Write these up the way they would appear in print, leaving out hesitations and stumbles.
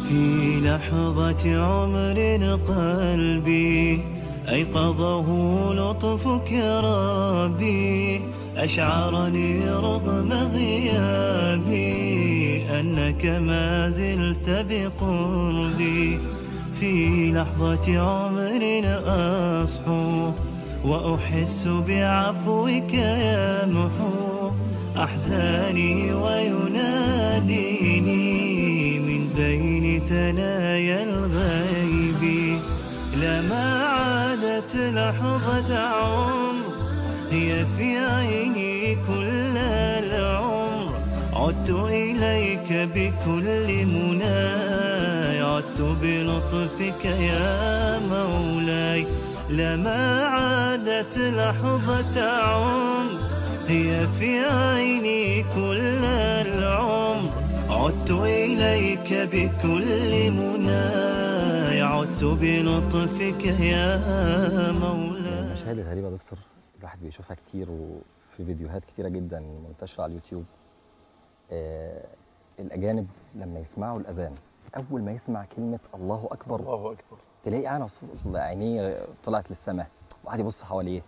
في لحظة عمر قلبي أيقظه لطفك يا ربي، أشعرني رغم غيابي أنك ما زلت بقربي. في لحظة عمر أصحو وأحس بعفوك يمحو أحزاني ويناديني من بين ثنايا الغيب. لما عادت لحظة عمر هي في عيني كل العمر، عدت إليك بكل مناي، عدت بلطفك يا مولاي. لما عادت لحظة عمر هي في عيني كل العمر، عدت إليك بكل مناي، عدت بلطفك يا مولاي. المشاهد الغريبة يا دكتور الواحد بيشوفها كتير وفي فيديوهات كتيرة جدا منتشرة على اليوتيوب. الأجانب لما يسمعوا الأذان أول ما يسمع كلمة الله أكبر، الله أكبر، تلاقي عينيه طلعت للسماء وقعد يبص حواليه.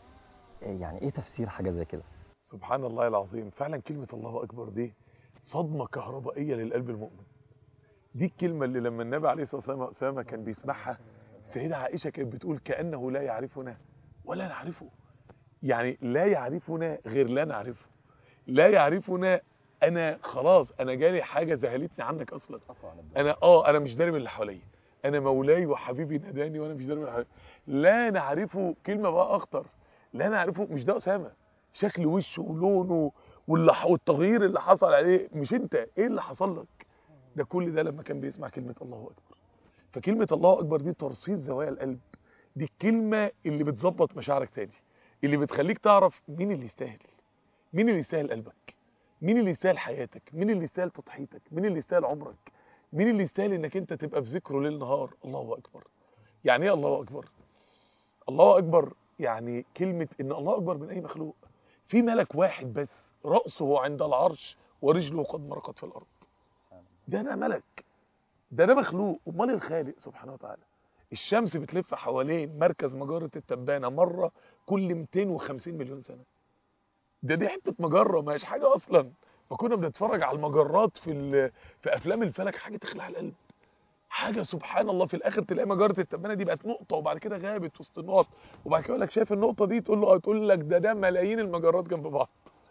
يعني إيه تفسير حاجة زي كده؟ سبحان الله العظيم. فعلا كلمة الله أكبر دي صدمة كهربائية للقلب المؤمن. دي الكلمة اللي لما النبي عليه الصلاة والسلام كان بيسمعها، سيدة عائشة كانت بتقول كأنه لا يعرفنا ولا نعرفه. يعني لا يعرفنا غير لا نعرفه، لا يعرفنا. أنا خلاص أنا جالي حاجة ذهلتني عنك أصلا. أنا مش داري من اللي حواليا، أنا مولاي وحبيبي ناداني وأنا مش داري من اللي حواليا. لا نعرفه كلمة بقى أخطر. لا نعرفه مش ده أسامة، شكل وشه ولونه والتغيير اللي حصل عليه، مش انت ايه اللي حصل لك ده كل ده لما كان بيسمع كلمة الله أكبر. فكلمة الله أكبر دي ترصيد زوايا القلب، دي الكلمة اللي بتظبط مشاعرك تاني، اللي بتخليك تعرف مين اللي يستاهل، مين اللي يستاهل قلبك، مين اللي يستاهل حياتك، مين اللي يستاهل تضحيتك، مين اللي يستاهل عمرك، مين اللي يستاهل انك انت تبقى في ذكره ليل نهار. الله أكبر. يعني ايه الله أكبر؟ الله أكبر يعني كلمة ان الله أكبر من أي مخلوق. في ملك واحد بس رأسه عند العرش ورجله قد مرقت في الأرض. ده أنا ملك، ده أنا مخلوق، أمال الخالق سبحانه وتعالى. الشمس بتلف حوالين مركز مجرة التبانة مرة كل 250 مليون سنة. دي حتة مجرة ماهيش حاجة أصلا. فكنا بنتفرج على المجرات في أفلام الفلك، حاجة تخلع القلب، حاجة سبحان الله. في الآخر تلاقي مجرة التبانة دي بقت نقطة وبعد كده غابت وسط النقط، وبعد كده يقول لك شايف النقطة دي، تقول لك ده ملايين المجرات جنب بعض.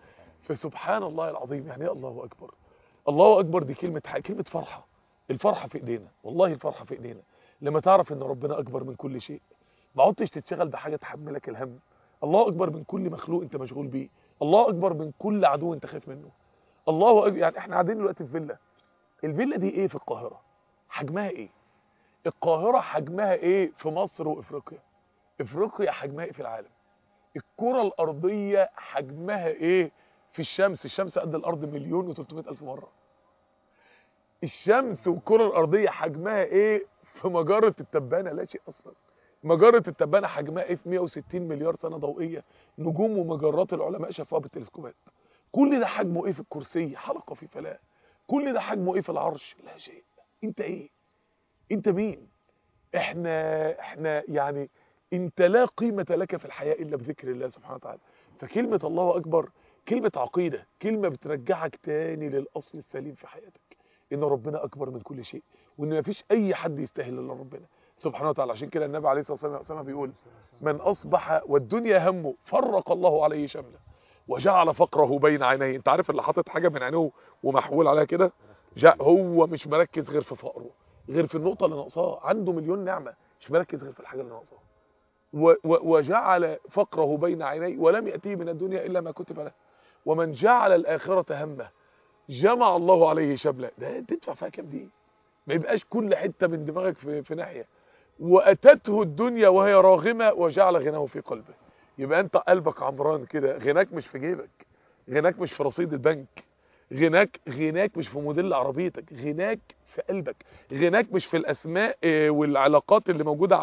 فسبحان الله العظيم. يعني ايه الله أكبر؟ الله أكبر دي كلمة فرحة. الفرحة في إيدينا، والله الفرحة في إيدينا لما تعرف إن ربنا أكبر من كل شيء. ما عدتش تتشغل بحاجة تحملك الهم. الله أكبر من كل مخلوق أنت مشغول بيه. الله أكبر من كل عدو أنت خايف منه. الله أكبر. يعني إحنا قاعدين دلوقتي في فيلا. الفيلا دي إيه في القاهرة؟ حجمها إيه؟ القاهرة حجمها إيه في مصر وإفريقيا؟ إفريقيا حجمها إيه في العالم؟ الكرة الأرضية حجمها إيه في الشمس؟ الشمس قد الأرض 1,300,000 مرة. الشمس والكرة الأرضية حجمها إيه في مجرة التبانة؟ لا شيء أصلا. مجرة التبانة حجمها إيه في 160 مليار سنة ضوئية، نجوم ومجرات العلماء شافوها بالتلسكوبات. كل ده حجمه إيه في الكرسي؟ حلقة في فلاة. كل ده حجمه إيه في العرش؟ لا شيء. أنت إيه؟ أنت مين؟ إحنا يعني أنت لا قيمة لك في الحياة إلا بذكر الله سبحانه وتعالى. فكلمة الله أكبر كلمة عقيدة، كلمة بترجعك تاني للأصل السليم في حياتك، إن ربنا أكبر من كل شيء، وإن مفيش أي حد يستاهل إلا ربنا سبحانه وتعالى. عشان كده النبي عليه الصلاة والسلام بيقول من أصبح والدنيا همه فرق الله عليه شمله وجعل فقره بين عينيه. أنت عارف اللي حاطط حاجة من عينه ومحول عليها كده، هو مش مركز غير في فقره، غير في النقطة اللي ناقصاه. عنده مليون نعمة، مش مركز غير في الحاجة اللي ناقصاه. وجعل فقره بين عينيه ولم يأتيه من الدنيا إلا ما كتب له. ومن جعل الآخرة همه جمع الله عليه شمله. ده تدفع فيها كام دي؟ ما يبقاش كل حتة من دماغك في ناحية. وأتته الدنيا وهي راغمة وجعل غناه في قلبه. يبقى أنت قلبك عمران كده، غناك مش في جيبك، غناك مش في رصيد البنك، غناك مش في موديل عربيتك، غناك في قلبك، غناك مش في الاسماء والعلاقات اللي موجوده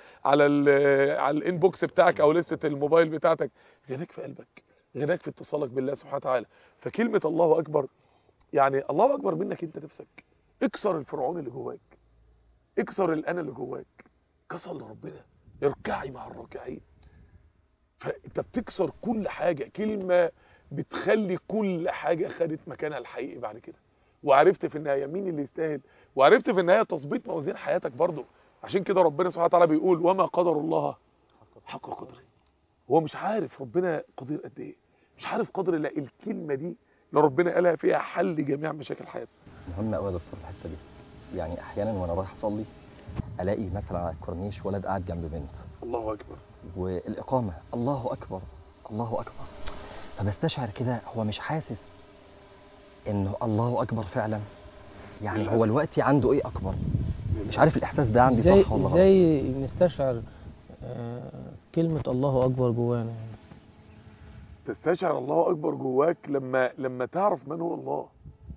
على الانبوكس بتاعك او لسته الموبايل بتاعتك. غناك في قلبك، غناك في اتصالك بالله سبحانه وتعالى. فكلمه الله اكبر يعني الله اكبر منك انت نفسك. اكسر الفرعون اللي جواك، اكسر الانا اللي جواك، كسر لربنا، اركعي مع الراكعين. فانت بتكسر كل حاجه، كلمه بتخلي كل حاجه خدت مكانها الحقيقي بعد كده. وعرفت في النهايه مين اللي يستاهل، وعرفت في النهايه تظبيط موازين حياتك برضه. عشان كده ربنا سبحانه وتعالى بيقول وما قدر الله حق قدره. هو مش عارف ربنا قدير قد ايه، مش عارف قدر الله. الكلمه دي اللي ربنا قالها فيها حل جميع مشاكل حياتنا. مهم قوي يا دكتور الحته دي. يعني احيانا وانا رايح اصلي الاقي مثلا على الكورنيش ولد قاعد جنب بنت، الله اكبر، والاقامه الله اكبر الله اكبر، فبستشعر كده هو مش حاسس انه الله اكبر فعلا. يعني هو الوقت عنده ايه اكبر؟ مش عارف الاحساس ده عندي صح ولا غلط. ازاي نستشعر كلمة الله اكبر جوانا؟ يعني تستشعر الله اكبر جواك لما تعرف من هو الله.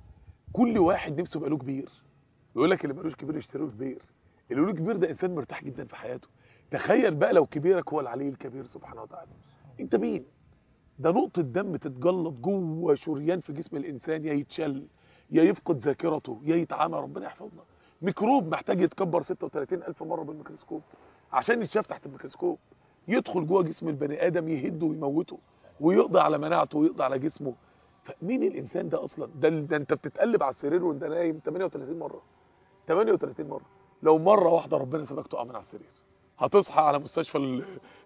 كل واحد نفسه يبقى له كبير، يقول لك اللي مالوش كبير يشتري له كبير. اللي له كبير ده انسان مرتاح جدا في حياته. تخيل بقى لو كبيرك هو العلي الكبير سبحانه وتعالى، انت مين؟ ده نقطة دم تتجلط جوه شريان في جسم الانسان، يا يتشل يا يفقد ذاكرته يا يتعامى، ربنا يحفظنا. ميكروب محتاج يتكبر 36,000 مرة بالميكروسكوب عشان يتشاف تحت الميكروسكوب، يدخل جوه جسم البني ادم يهده ويموته ويقضي على مناعته ويقضي على جسمه. فمين الانسان ده اصلا؟ ده انت بتتقلب على السرير وانت نايم 38 مرة، 38 مرة. لو مرة واحدة ربنا سابك تقع من على السرير هتصحى على مستشفى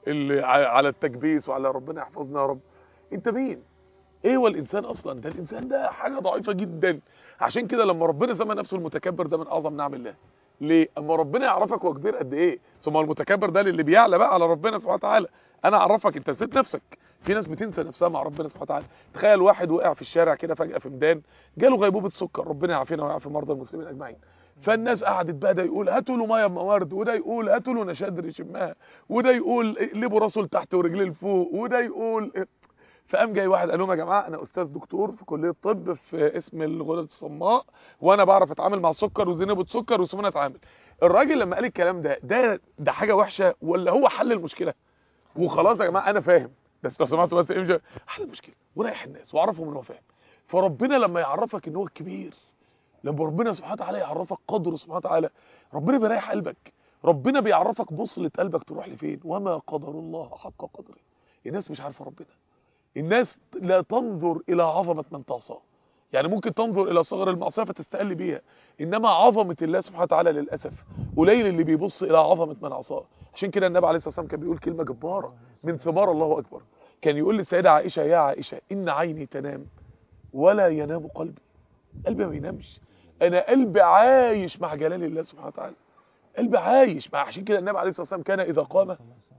على التكبيس وعلى ربنا يحفظنا يا رب. انت مين؟ ايه هو الانسان اصلا؟ ده الانسان ده حاجة ضعيفة جدا. عشان كده لما ربنا سمى نفسه المتكبر ده من اعظم نعم الله. ليه؟ اما ربنا يعرفك هو كبير قد ايه. ثم المتكبر ده اللي بيعلى بقى على ربنا سبحانه وتعالى. انا اعرفك، انت نسيت نفسك. في ناس بتنسى نفسها مع ربنا سبحانه وتعالى. تخيل واحد وقع في الشارع كده فجأة في ميدان، جاله غيبوبة سكر، ربنا يعافينا ويعافي مرضى المسلمين اجمعين. فالناس قعدت بقى، ده يقول هاتوا له ميه بموارد، وده يقول هاتوا له نشادر يشمها، وده يقول اقلبوا راسه لتحت ورجليه لفوق، وده يقول. فقام جاي واحد قال لهم يا جماعه انا استاذ دكتور في كليه طب في اسم الغدد الصماء، وانا بعرف اتعامل مع السكر وذنوبه سكر وسيبوني اتعامل. الراجل لما قال الكلام ده حاجه وحشه ولا هو حل المشكله؟ وخلاص يا جماعه انا فاهم، بس لو سمحتوا بس امشي حل المشكله وريح الناس واعرفهم ان هو فاهم. فربنا لما يعرفك ان هو الكبير، لما ربنا سبحانه وتعالى يعرفك قدره سبحانه وتعالى، ربنا بيريح قلبك. ربنا بيعرفك بوصله قلبك تروح لفين. وما قدر الله حق قدره. الناس مش عارفه ربنا. الناس لا تنظر الى عظمه من تعصاه. يعني ممكن تنظر الى صغر المعصيه فتستقل بيها، انما عظمه الله سبحانه وتعالى للاسف قليل اللي بيبص الى عظمه من عصاه. عشان كده النبي عليه الصلاه والسلام كان بيقول كلمه جباره من ثمار الله اكبر. كان يقول للسيده عائشه يا عائشه ان عيني تنام ولا ينام قلبي. قلبي ما بينامش، انا قلبي عايش مع جلال الله سبحانه وتعالى، قلبي عايش مع. عشان كده النبي عليه الصلاه والسلام كان اذا قام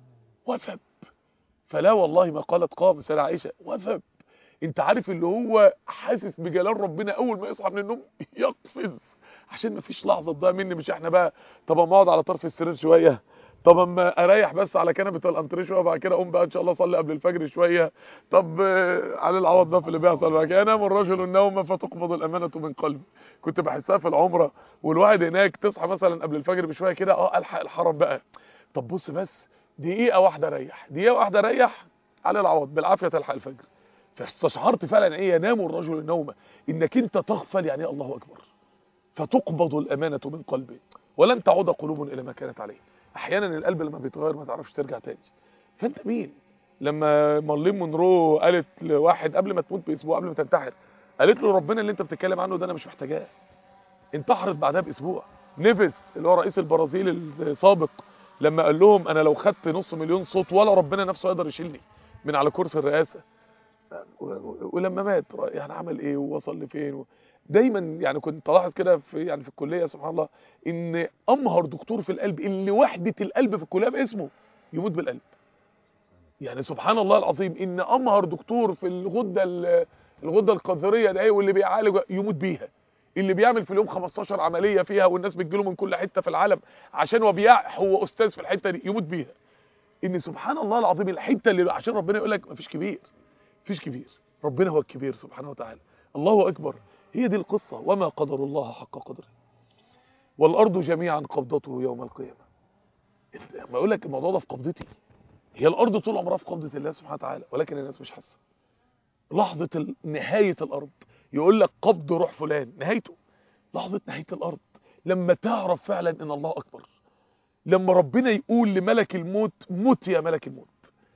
وثب، فلا والله ما قالت قام سيدة عائشه وثب. انت عارف اللي هو حاسس بجلال ربنا، اول ما يصحى من النوم يقفز عشان ما فيش لحظه تضيع مني. مش احنا بقى طب اما اقعد على طرف السرير شويه، طب اما اريح بس على كنبه الانتريه شويه، بعد كده اقوم بقى ان شاء الله اصلي قبل الفجر شويه. طب على العوض ده في اللي بيحصل بقى كده، ينام الرجل النوم فتقبض الامانه من قلبه. كنت بحسها في العمره والواحد هناك، تصحى مثلا قبل الفجر بشويه كده، الحق الحرم بقى. طب بص بس دقيقه واحده ريح، دقيقه واحده ريح، على العوض بالعافيه تلحق الفجر. فاستشعرت فعلا ايه ينام الرجل النوم، انك انت تغفل يعني الله اكبر. فتقبض الامانه من قلبه ولن تعود قلوب الى ما كانت عليه. احيانا القلب لما بيتغير ما تعرفش ترجع تاني. فانت مين؟ لما مارلين مونرو قالت لواحد قبل ما تموت باسبوع، قبل ما تنتحر، قالت له ربنا اللي انت بتتكلم عنه ده انا مش محتاجاه. انتحرت بعدها باسبوع. نيفيس اللي هو رئيس البرازيل السابق لما قال لهم انا لو خدت 500,000 صوت ولا ربنا نفسه يقدر يشيلني من على كرسي الرئاسه. ولما مات يعني عمل ايه ووصل لفين. دايما يعني كنت الاحظ كده في الكليه سبحان الله ان امهر دكتور في القلب اللي وحده القلب في الكليه باسمه يموت بالقلب. يعني سبحان الله العظيم ان امهر دكتور في الغده القذريه ده واللي بيعالج يموت بيها. اللي بيعمل في اليوم 15 عمليه فيها والناس بتجيله من كل حته في العالم عشان هو استاذ في الحته دي يموت بيها. ان سبحان الله العظيم الحته اللي عشان ربنا يقول لك مفيش كبير، مفيش كبير، ربنا هو الكبير سبحانه وتعالى. الله اكبر. هي دي القصه. وما قدر الله حق قدره والارض جميعا قبضته يوم القيامه. ما اقول لك الموضوع ده في قبضتي. هي الارض طول عمرها في قبضه الله سبحانه وتعالى، ولكن الناس مش حاسه. لحظه نهايه الارض يقول لك قبض روح فلان نهايته. لحظة نهاية الارض، لما تعرف فعلا ان الله اكبر. لما ربنا يقول لملك الموت موت يا ملك الموت.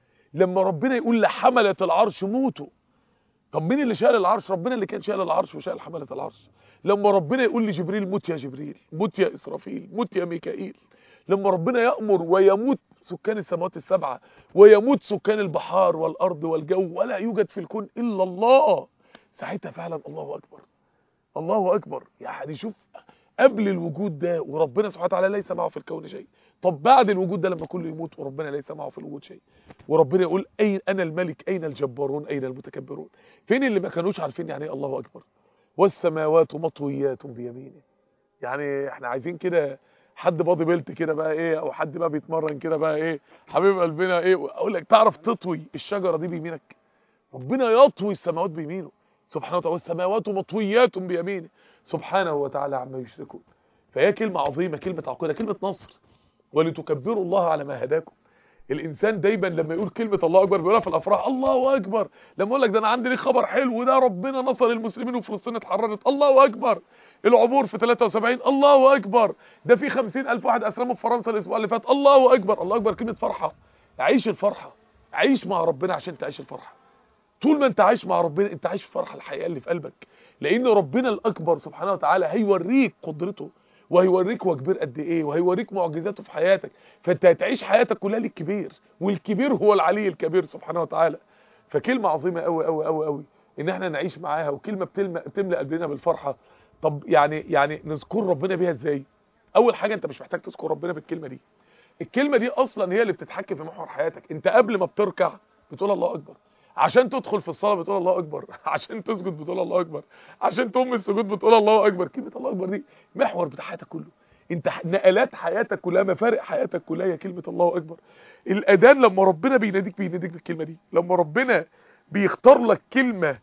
لما ربنا يقول لحملة العرش موتوا. طب مين اللي شال العرش؟ ربنا اللي كان شال العرش وشال حملة العرش. لما ربنا يقول لجبريل موت يا جبريل، موت يا إسرافيل، موت يا ميكائيل. لما ربنا يأمر ويموت سكان السماوات السبعة ويموت سكان البحار والأرض والجو، ولا يوجد في الكون إلا الله، ساعتها فعلا الله أكبر. الله أكبر. يعني شوف، قبل الوجود ده وربنا سبحانه وتعالى ليس معه في الكون شيء، طب بعد الوجود ده لما كله يموت وربنا ليس معه في الوجود شيء، وربنا يقول أين أنا الملك أين الجبارون أين المتكبرون. فين اللي ما كانوش عارفين يعني ايه الله أكبر؟ والسماوات مطويات بيمينه. يعني احنا عايزين كده حد باضي بيلت كده بقى ايه، او حد بقى بيتمرن كده بقى ايه، حبيب قلبنا ايه، اقول لك تعرف تطوي الشجره دي بيمينك؟ ربنا يطوي السماوات بيمينه سبحانه وتعالى، والسماوات مطويات بيمينه سبحانه وتعالى عما يشركون. فهي كلمه عظيمه، كلمه عقيده، كلمه نصر. ولتكبروا الله على ما هداكم. الانسان دايما لما يقول كلمه الله اكبر بيقولها في الافراح الله اكبر. لما اقول لك ده انا عندي ليك خبر حلو، ده ربنا نصر المسلمين وفلسطين اتحررت، الله اكبر. العبور في 73 الله اكبر. ده في 50,000 واحد اسلموا في فرنسا الاسبوع اللي فات، الله اكبر. الله اكبر كلمه فرحه. عيش الفرحه، عيش مع ربنا عشان تعيش الفرحه. طول ما انت عايش مع ربنا انت عايش فرحه الحقيقه اللي في قلبك، لان ربنا الاكبر سبحانه وتعالى هيوريك قدرته، وهيوريك هو كبير قد ايه، وهيوريك معجزاته في حياتك. فانت هتعيش حياتك كلها للكبير، والكبير هو العلي الكبير سبحانه وتعالى. فكلمه عظيمه قوي قوي قوي قوي ان احنا نعيش معاها، وكلمه بتملى قلبنا بالفرحه. طب يعني نذكر ربنا بيها ازاي؟ اول حاجه انت مش محتاج تذكر ربنا بالكلمه دي. الكلمه دي اصلا هي اللي بتتحكم في محور حياتك. انت قبل ما بتركع بتقول الله اكبر، عشان تدخل في الصلاه بتقول الله اكبر، عشان تسجد بتقول الله اكبر، عشان تقوم من السجود بتقول الله اكبر. كلمه الله اكبر دي محور بتاع حياتك كله. انت نقلات حياتك كلها، مفارق حياتك كلها هي كلمه الله اكبر. الاذان لما ربنا بيناديك بالكلمه دي، لما ربنا بيختار لك كلمه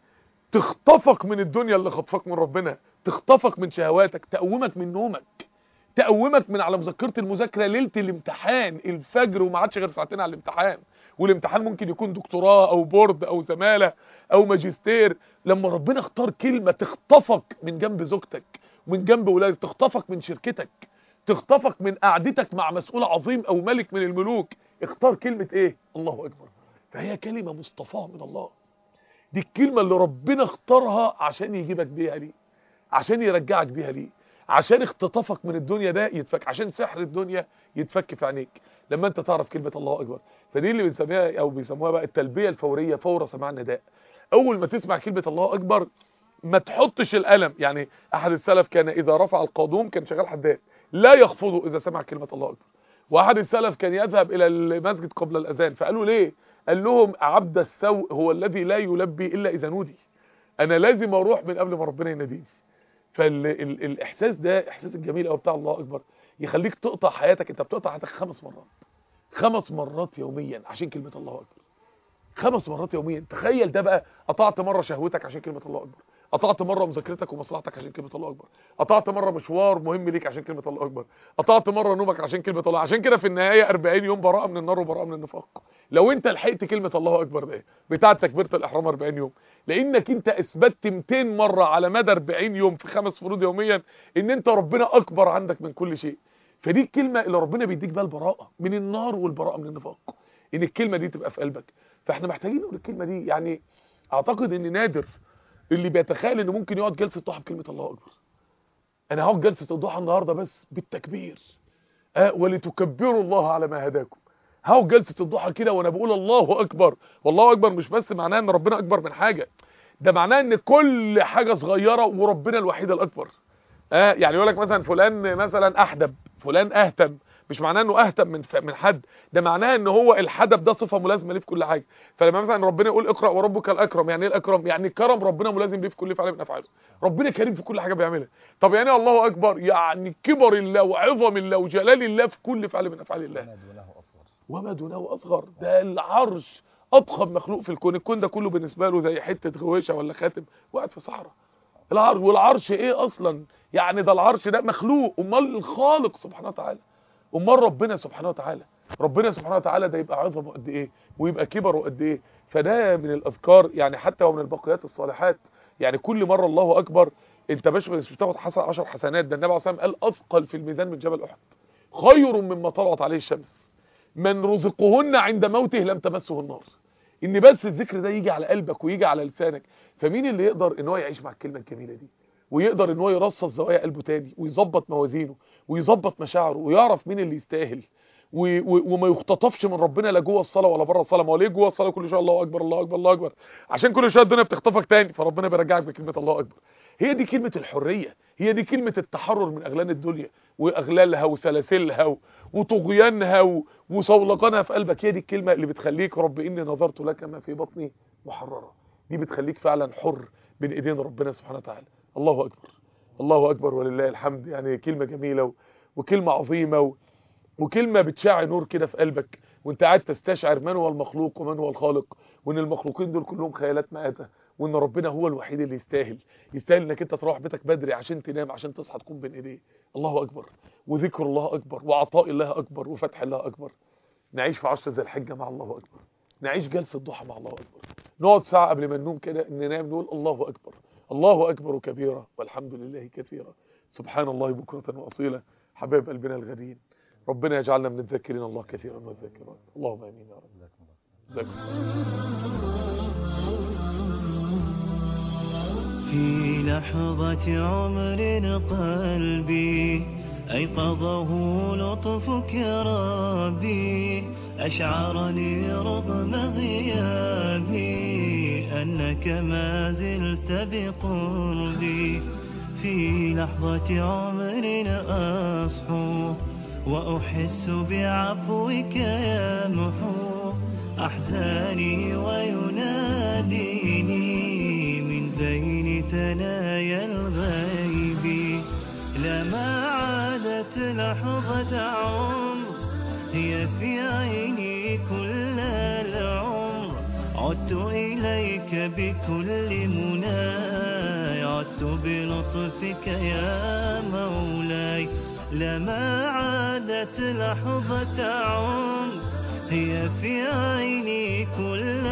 تخطفك من الدنيا اللي خطفك من ربنا، تخطفك من شهواتك، تقومك من نومك، تقومك من على مذكره المذاكره ليله الامتحان الفجر وما عادش غير ساعتين على الامتحان، والامتحان ممكن يكون دكتوراه او بورد او زماله او ماجستير. لما ربنا اختار كلمه تخطفك من جنب زوجتك ومن جنب ولادك، تخطفك من شركتك، تخطفك من قعدتك مع مسؤول عظيم او ملك من الملوك، اختار كلمه ايه؟ الله اكبر. فهي كلمه مصطفاه من الله. دي الكلمه اللي ربنا اختارها عشان يجيبك بيها ليه، عشان يرجعك بيها ليه، عشان اختطافك من الدنيا ده يتفك، عشان سحر الدنيا يتفك في عينيك لما انت تعرف كلمه الله اكبر. فدي اللي بنسميها او بيسموها بقى التلبيه الفوريه فور سماع النداء. اول ما تسمع كلمه الله اكبر ما تحطش القلم. يعني احد السلف كان اذا رفع القادوم كان شغال حداد لا يخفضه اذا سمع كلمه الله اكبر. واحد السلف كان يذهب الى المسجد قبل الاذان، فقالوا ليه؟ قال لهم عبد السوء هو الذي لا يلبي الا اذا نودي. انا لازم اروح من قبل ما ربنا يناديني. فالاحساس ده احساس الجميل قوي بتاع الله اكبر يخليك تقطع حياتك. انت بتقطع حياتك 5 مرات، 5 مرات يوميا عشان كلمه الله اكبر. 5 مرات يوميا. تخيل ده بقى، قطعت مره شهوتك عشان كلمه الله اكبر، قطعت مره مذاكرتك ومصلحتك عشان كلمه الله اكبر، قطعت مره مشوار مهم ليك عشان كلمه الله اكبر، قطعت مره نومك عشان كلمه الله. عشان كده في النهايه 40 يوم براءه من النار وبراءه من النفاق. لو انت لحقت كلمه الله اكبر ده بتاعه تكبيره الاحرام 40 يوم، لانك انت اثبتت 200 مره على مدى 40 يوم في 5 فروض يوميا ان انت ربنا اكبر عندك من كل شيء. فدي الكلمه اللي ربنا بيديك بها البراءه من النار والبراءه من النفاق، ان الكلمه دي تبقى في قلبك. فاحنا محتاجين نقول الكلمه دي. يعني اعتقد ان نادر اللي بيتخيل انه ممكن يقعد جلسه ضحى بكلمه الله اكبر. انا هقعد جلسه الضحى النهارده بس بالتكبير، ولتكبروا الله على ما هداكم. هقعد جلسه الضحى كده وانا بقول الله اكبر. والله اكبر مش بس معناه ان ربنا اكبر من حاجه، ده معناه ان كل حاجه صغيره وربنا الوحيد الاكبر. يعني يقول لك مثلا فلان مثلا احدب، فلان اهتم، مش معناه انه اهتم من حد، ده معناه ان هو الحدب ده صفه ملازمه ليه في كل حاجه. فلما مثلا ربنا يقول اقرا وربك الاكرم، يعني ايه الاكرم؟ يعني كرم ربنا ملازم ليه في كل فعل من افعاله. ربنا كريم في كل حاجه بيعملها. طب يعني الله اكبر؟ يعني كبر الله وعظم الله وجلال الله في كل فعل من افعال الله. وما دونه اصغر. ده العرش اضخم مخلوق في الكون. الكون ده كله بالنسبه له زي حته غويشه ولا خاتم وقعد في صحراء. العرش، والعرش ايه اصلا؟ يعني ده العرش ده مخلوق، امال الخالق سبحانه وتعالى، امال ربنا سبحانه وتعالى. ربنا سبحانه وتعالى ده يبقى عظمه قد ايه ويبقى كبره قد ايه. فده من الاذكار يعني، حتى ومن البقيات الصالحات. يعني كل مره الله اكبر انت مش بتاخد 10 حسنات، ده النبي عليه الصلاه والسلام قال اثقل في الميزان من جبل احد، خير مما طلعت عليه الشمس، من رزقهن عند موته لم تمسه النار. ان بس الذكر ده يجي على قلبك ويجي على لسانك. فمين اللي يقدر ان هو يعيش مع الكلمه الجميله دي، ويقدر ان هو يرصص زوايا قلبه تاني، ويظبط موازينه، ويظبط مشاعره، ويعرف مين اللي يستاهل، وما يختطفش من ربنا لا جوه الصلاه ولا بره الصلاه. ما هو ليه جوه الصلاه كل شويه الله اكبر الله اكبر الله اكبر؟ عشان كل شويه الدنيا بتخطفك تاني، فربنا بيرجعك بكلمه الله اكبر. هي دي كلمه الحريه، هي دي كلمه التحرر من اغلال الدنيا واغلالها وسلاسلها وطغيانها وصولقانها في قلبك. هي دي الكلمه اللي بتخليك رب اني نظرت لك ما في بطني محرره. دي بتخليك فعلا حر بين ايدين ربنا سبحانه وتعالى. الله اكبر، الله اكبر ولله الحمد. يعني كلمه جميله وكلمه عظيمه وكلمه بتشع نور كده في قلبك وانت قاعد تستشعر من هو المخلوق ومن هو الخالق، وان المخلوقين دول كلهم خيالات مآتة، وان ربنا هو الوحيد اللي يستاهل انك انت تروح بيتك بدري عشان تنام، عشان تصحى تكون بين ايديه. الله اكبر، وذكر الله اكبر، وعطاء الله اكبر، وفتح الله اكبر. نعيش في 10 ذي الحجه مع الله اكبر، نعيش جلسه ضحى مع الله اكبر، نقعد ساعه قبل ما ننوم كده ننام نقول الله اكبر، الله اكبر كبيرا والحمد لله كثيرا، سبحان الله بكره واصيلا. حبايب قلبنا الغاليين، ربنا يجعلنا من الذاكرين الله كثيرا والذاكرات. اللهم امين يا رب. في لحظة عمر قلبي أيقظه لطفك يا ربي، أشعرني رغم غيابي أنك ما زلت بقربي. في لحظة عمر أصحو وأحس بعفوك يمحو أحزاني ويناديني من بين ثنايا الغيب. لما عادت لحظة عمر هي في عيني كل العمر، عدت إليك بكل مناي، عدت بلطفك يا مولاي. لما عادت لحظة عمر هي في عيني كل